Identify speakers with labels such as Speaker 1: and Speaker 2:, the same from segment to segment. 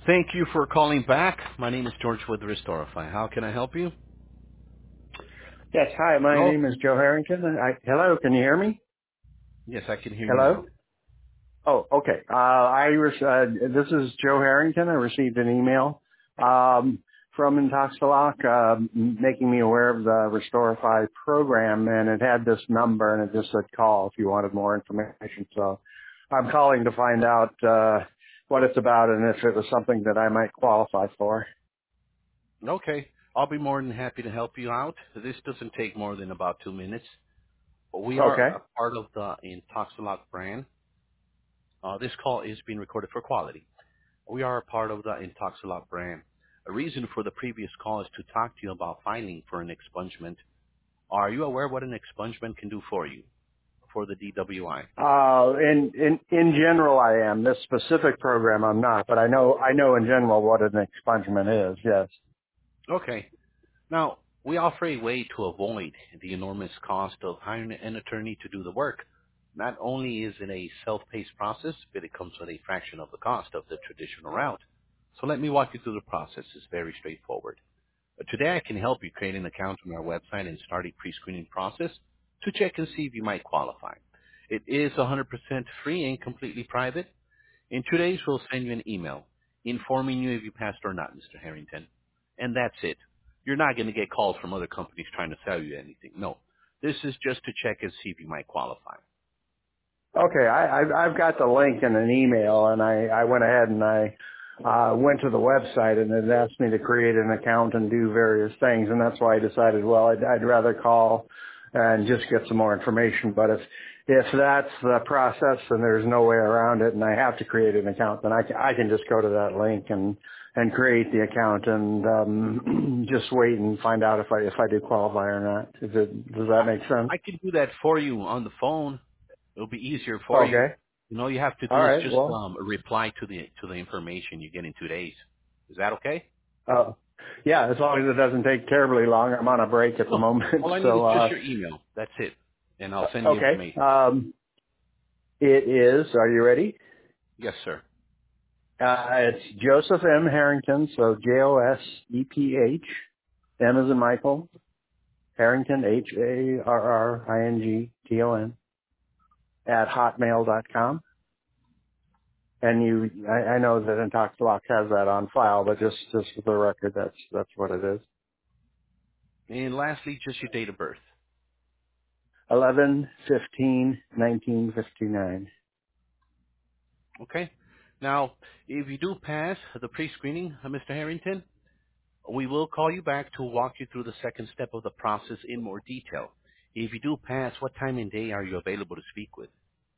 Speaker 1: Thank you for calling back. My name is George with Restorify. How can I help you?
Speaker 2: Yes, hi, my
Speaker 1: Hello?
Speaker 2: name is Joe Harrington. Hello, can you hear me?
Speaker 1: Yes, I can hear you
Speaker 2: Hello?
Speaker 1: now.
Speaker 2: Oh, okay. This is Joe Harrington. I received an email from Intoxilock making me aware of the Restorify program, and it had this number, and it just said call if you wanted more information. So I'm calling to find out what it's about and if it was something that I might qualify for.
Speaker 1: Okay. I'll be more than happy to help you out. This doesn't take more than about 2 minutes. We are
Speaker 2: Okay.
Speaker 1: a part of the Intoxilock brand. This call is being recorded for quality. We are a part of the Intoxilock brand. A reason for the previous call is to talk to you about filing for an expungement. Are you aware what an expungement can do for you, for the DWI?
Speaker 2: In general, I am. This specific program, I'm not, but I know in general what an expungement is. Yes.
Speaker 1: Okay. Now, we offer a way to avoid the enormous cost of hiring an attorney to do the work. Not only is it a self-paced process, but it comes with a fraction of the cost of the traditional route. So let me walk you through the process. It's very straightforward. Today I can help you create an account on our website and start a pre-screening process to check and see if you might qualify. It is 100% free and completely private. In 2 days, we'll send you an email informing you if you passed or not, Mr. Harrington. And that's it. You're not going to get calls from other companies trying to sell you anything. No. This is just to check and see if you might qualify.
Speaker 2: Okay, I've got the link in an email, and I went ahead and I went to the website, and it asked me to create an account and do various things, and that's why I decided, well, I'd rather call and just get some more information. But if that's the process and there's no way around it, and I have to create an account, then I can just go to that link and create the account and just wait and find out if I do qualify or not. Does that
Speaker 1: I,
Speaker 2: make sense?
Speaker 1: I can do that for you on the phone. It'll be easier for you.
Speaker 2: Okay.
Speaker 1: All you have to
Speaker 2: All
Speaker 1: do is
Speaker 2: right.
Speaker 1: just
Speaker 2: Well.
Speaker 1: reply to the information you get in 2 days. Is that okay?
Speaker 2: Yeah, as long as it doesn't take terribly long. I'm on a break at the
Speaker 1: No.
Speaker 2: moment,
Speaker 1: All I need is
Speaker 2: so
Speaker 1: just your email. That's it. And I'll send you
Speaker 2: okay.
Speaker 1: information.
Speaker 2: It is. Are you ready?
Speaker 1: Yes, sir.
Speaker 2: It's Joseph M. Harrington, so Joseph, M as in Michael, Harrington, Harrington, at hotmail.com. And I know that Intoxilock has that on file, but just for the record, that's what it is.
Speaker 1: And lastly, just your date of birth.
Speaker 2: 11/15/1959.
Speaker 1: Okay? Now, if you do pass the pre-screening, Mr. Harrington, we will call you back to walk you through the second step of the process in more detail. If you do pass, what time and day are you available to speak with?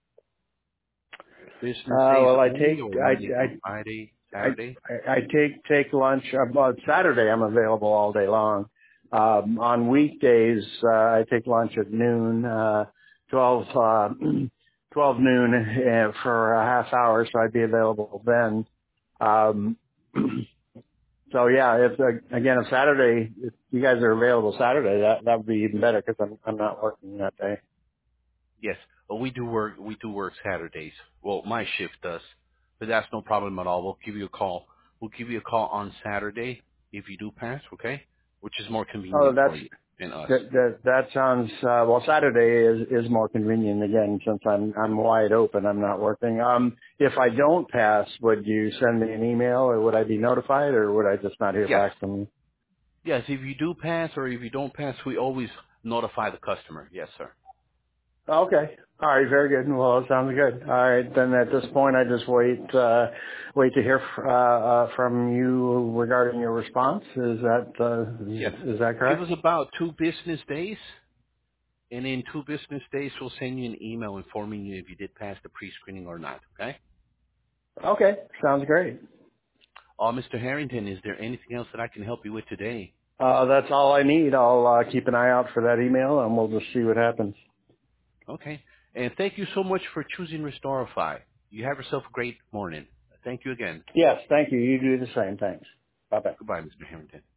Speaker 1: Business days
Speaker 2: Well,
Speaker 1: only or Monday through Friday,
Speaker 2: I
Speaker 1: Saturday?
Speaker 2: I take lunch. Saturday I'm available all day long. On weekdays I take lunch at noon, 12 12 noon for a half hour, so I'd be available then. Um, so yeah, if Saturday, if you guys are available Saturday, that would be even better because I'm not working that day.
Speaker 1: Yes. Well, we do work Saturdays. Well, my shift does. But that's no problem at all. We'll give you a call. We'll give you a call on Saturday if you do pass, okay? Which is more
Speaker 2: Oh,
Speaker 1: convenient for
Speaker 2: that's
Speaker 1: you and us.
Speaker 2: that sounds well. Saturday is more convenient again since I'm wide open. I'm not working. If I don't pass, would you send me an email or would I be notified or would I just not hear
Speaker 1: Yes.
Speaker 2: back from you?
Speaker 1: Yes, if you do pass or if you don't pass, we always notify the customer. Yes, sir.
Speaker 2: Okay. All right. Very good. Well, it sounds good. All right. Then at this point, I just wait to hear from you regarding your response. Is that
Speaker 1: Yes.
Speaker 2: is that
Speaker 1: Give
Speaker 2: correct?
Speaker 1: us about 2 business days, and in 2 business days, we'll send you an email informing you if you did pass the pre-screening or not, okay?
Speaker 2: Okay. Sounds great.
Speaker 1: Mr. Harrington, is there anything else that I can help you with today?
Speaker 2: That's all I need. I'll keep an eye out for that email and we'll just see what happens.
Speaker 1: Okay. And thank you so much for choosing Restorify. You have yourself a great morning. Thank you again.
Speaker 2: Yes, thank you. You do the same. Thanks. Bye-bye.
Speaker 1: Goodbye, Mr. Harrington.